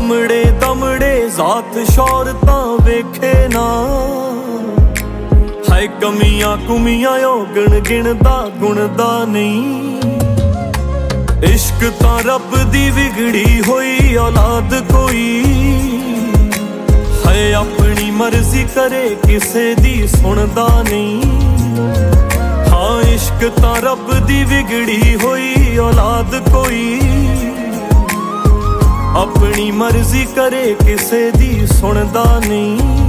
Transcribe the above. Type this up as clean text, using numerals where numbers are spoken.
ਦਮੜੇ ਦਮੜੇ ਜ਼ਾਤ ਸ਼ੌਹਰਤਾਂ ਵੇਖੇ ਨਾ। ਹਾਏ ਕਮੀਆਂ ਕੁਮੀਆਂ ਉਹ ਗਿਣਦਾ ਗੁਣਦਾ ਨਹੀਂ। ਇਸ਼ਕ ਤਾਂ ਰੱਬ ਦੀ ਵਿਗੜੀ ਹੋਈ ਔਲਾਦ ਕੋਈ। ਹਾਏ ਆਪਣੀ ਮਰਜ਼ੀ ਕਰੇ ਕਿਸੇ ਦੀ ਸੁਣਦਾ ਨਹੀਂ। ਹਾਂ ਇਸ਼ਕ ਤਾਂ ਰੱਬ ਦੀ ਵਿਗੜੀ ਹੋਈ ਔਲਾਦ ਕੋਈ। ਆਪਣੀ ਮਰਜ਼ੀ ਕਰੇ ਕਿਸੇ ਦੀ ਸੁਣਦਾ ਨਹੀਂ।